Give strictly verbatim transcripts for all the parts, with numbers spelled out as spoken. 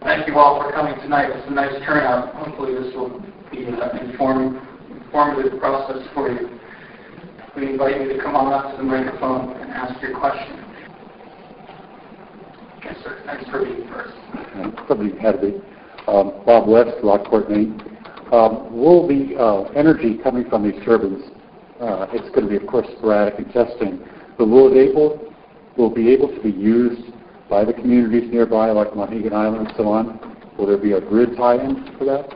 Thank you all for coming tonight. It's a nice turnout. Hopefully this will be an inform, informative process for you. We invite you to come on up to the microphone and ask your question. Yes, sir. Thanks for being first. Somebody had to be. Um, Bob West, Rockport, Maine. Um, will the uh, energy coming from these turbines, uh, it's going to be, of course, sporadic and testing, but will it able, will be able to be used by the communities nearby, like Mohegan Island and so on? Will there be a grid tie-in for that?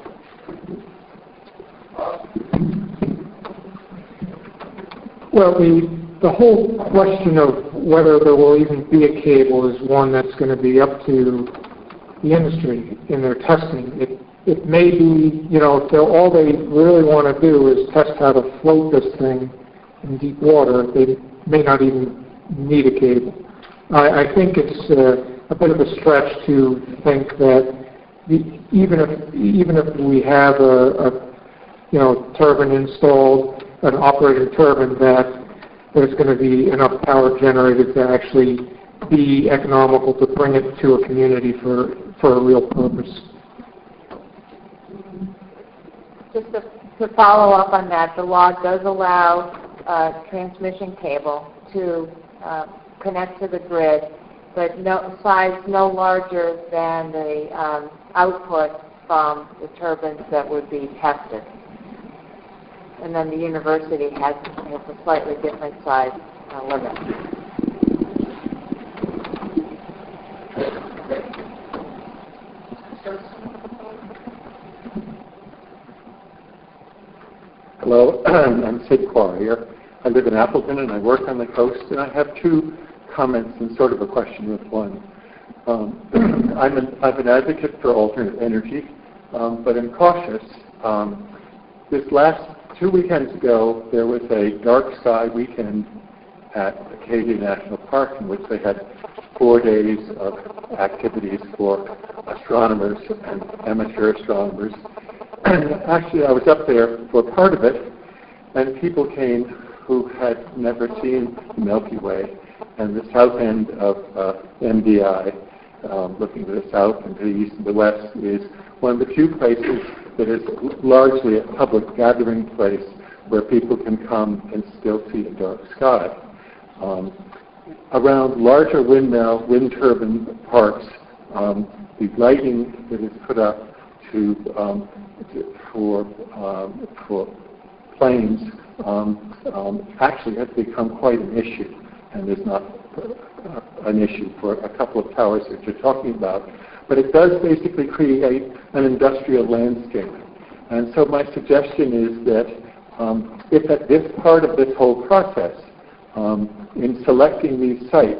Well, the, the whole question of whether there will even be a cable is one that's going to be up to the industry in their testing. It, it may be, you know, if all they really want to do is test how to float this thing in deep water, they may not even need a cable. I, I think it's uh, a bit of a stretch to think that the, even if even if we have a, a you know turbine installed, an operating turbine, that there's going to be enough power generated to actually be economical to bring it to a community for for a real purpose. Just to, to follow up on that, the law does allow a transmission cable to uh, connect to the grid, but no size no larger than the um, output from the turbines that would be tested. And then the university has, has a slightly different size uh, limit. Hello, I'm Sid Quarrier. I live in Appleton and I work on the coast, and I have two comments and sort of a question with one. Um, I'm, an, I'm an advocate for alternate energy, um, but I'm cautious. Um, this last two weekends ago, there was a dark sky weekend at Acadia National Park in which they had four days of activities for astronomers and amateur astronomers. And actually, I was up there for part of it, and people came who had never seen the Milky Way. And the south end of uh, M D I, um, looking to the south and to the east and the west, is one of the few places that is largely a public gathering place where people can come and still see a dark sky. Um, around larger windmill, wind turbine parks, um, the lighting that is put up to, um, to for um, for planes um, um, actually has become quite an issue, and is not uh, an issue for a couple of towers that you're talking about. But it does basically create an industrial landscape. And so my suggestion is that um, if at this part of this whole process, um, in selecting these sites,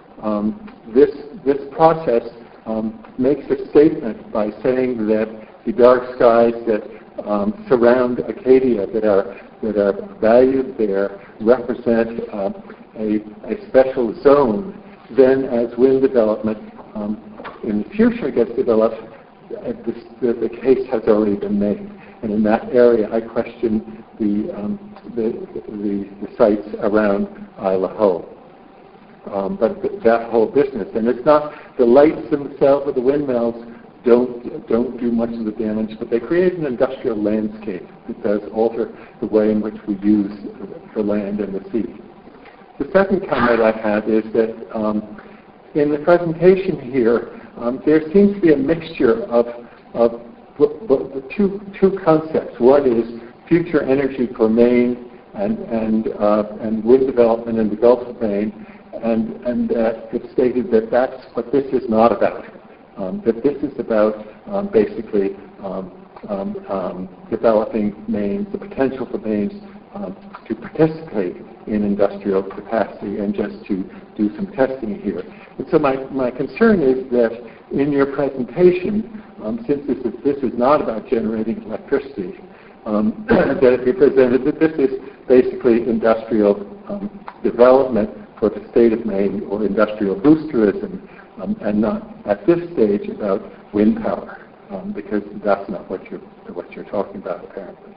um, this, this process um, makes a statement by saying that the dark skies that um, surround Acadia, that are, that are valued there, represent uh, a, a special zone. Then as wind development um, in the future gets developed, uh, this, the, the case has already been made. And in that area, I question the, um, the, the, the sites around Isla Ho. Um, but th- that whole business, and it's not the lights themselves of the windmills don't don't do much of the damage, but they create an industrial landscape that does alter the way in which we use the land and the sea. The second comment I have is that um, in the presentation here, um, there seems to be a mixture of of the two two concepts. One is future energy for Maine and and uh, and wind development in the Gulf of Maine, and and uh, it's stated that that's what this is not about. Um, that this is about um, basically um, um, um, developing Maine, the potential for Maine um, to participate in industrial capacity and just to do some testing here. And so my, my concern is that in your presentation, um, since this is, this is not about generating electricity, um, that it be presented that this is basically industrial um, development for the state of Maine, or industrial boosterism, um, and not at this stage about wind power, um, because that's not what you're what you're talking about apparently.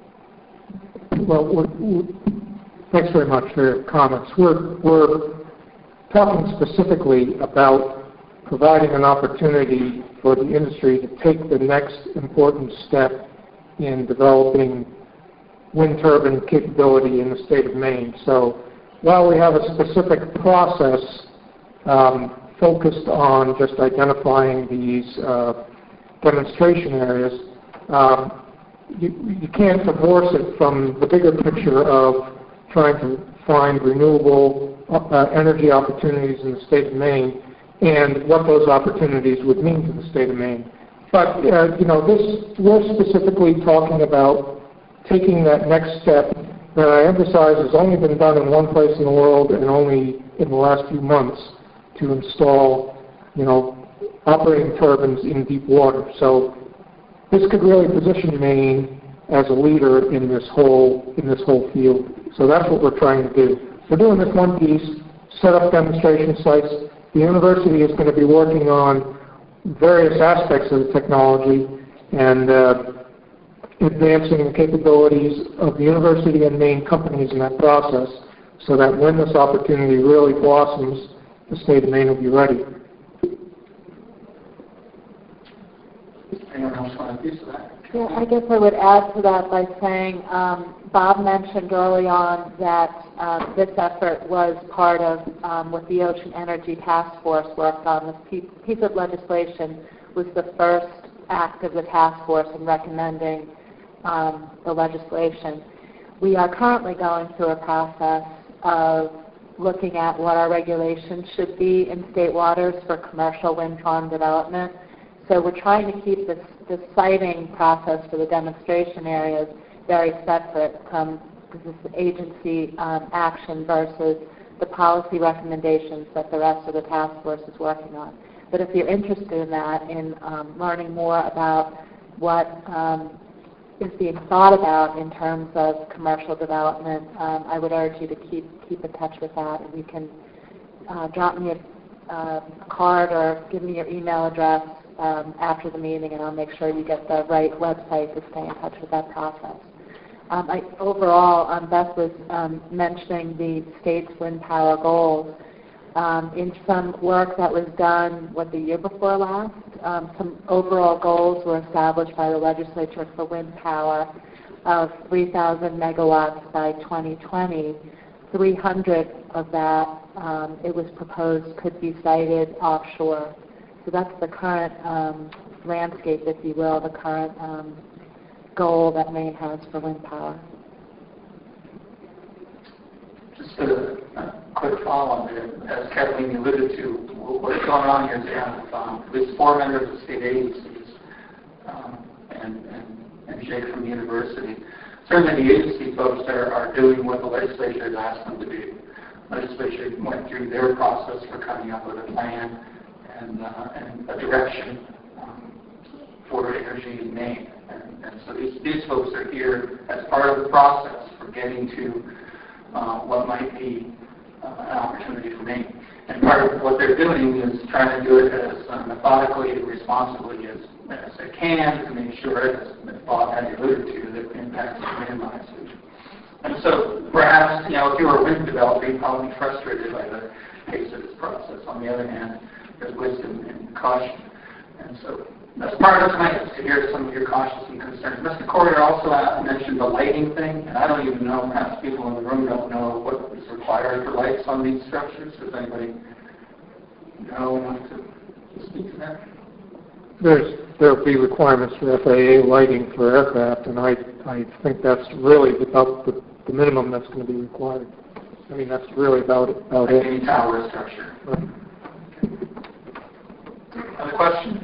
Well, we're, we're, thanks very much for your comments. We're we're talking specifically about providing an opportunity for the industry to take the next important step in developing wind turbine capability in the state of Maine. So while we have a specific process um, focused on just identifying these uh, demonstration areas, um, you, you can't divorce it from the bigger picture of trying to find renewable uh, energy opportunities in the state of Maine and what those opportunities would mean to the state of Maine. But, uh, you know, this, we're specifically talking about taking that next step that I emphasize has only been done in one place in the world and only in the last few months to install, you know, operating turbines in deep water. So this could really position Maine as a leader in this whole in this whole field. So that's what we're trying to do. We're doing this one piece, set up demonstration sites. The university is going to be working on various aspects of the technology and uh, advancing the capabilities of the university and Maine companies in that process so that when this opportunity really blossoms, the state of Maine will be ready. Anyone else want a piece of that? Yeah, I guess I would add to that by saying um, Bob mentioned early on that um, this effort was part of um, what the Ocean Energy Task Force worked on. This piece of legislation was the first act of the task force in recommending um, the legislation. We are currently going through a process of looking at what our regulations should be in state waters for commercial wind farm development. So we're trying to keep this, this siting process for the demonstration areas very separate from this agency um, action versus the policy recommendations that the rest of the task force is working on. But if you're interested in that, in um, learning more about what um, is being thought about in terms of commercial development, um, I would urge you to keep keep in touch with that. And you can uh, drop me a, uh, a card or give me your email address um, after the meeting, and I'll make sure you get the right website to stay in touch with that process. Um, I, overall, um, Beth was um, mentioning the state's wind power goals. Um, in some work that was done, what, the year before last, um, some overall goals were established by the legislature for wind power of three thousand megawatts by twenty twenty. three hundred of that, um, it was proposed, could be sited offshore. So that's the current um, landscape, if you will, the current um, goal that Maine has for wind power. Just a, a quick follow-on there. As Kathleen alluded to, what's going on here is you have um, at least four members of state agencies um, and, and, and Jake from the university. Certainly the agency folks are, are doing what the legislature has asked them to do. The legislature went through their process for coming up with a plan and, uh, and a direction um, for energy in Maine. And, and so these, these folks are here as part of the process for getting to uh, what might be uh, an opportunity for Maine. And part of what they're doing is trying to do it as uh, methodically and responsibly as, as they can to make sure, as Bob had alluded to, that the impacts are minimized. And so perhaps, you know, if you were a wind developer, you'd probably be frustrated by the pace of this process. On the other hand, there's wisdom and caution. And so that's part of tonight, is to hear some of your cautions and concerns. Mister Corrier also mentioned the lighting thing, and I don't even know, perhaps people in the room don't know what is required for lights on these structures. Does anybody know enough to speak to that? There's, there'll be requirements for F A A lighting for aircraft, and I, I think that's really about the, the minimum that's going to be required. I mean, that's really about, about like it. any tower structure. Right. Other questions?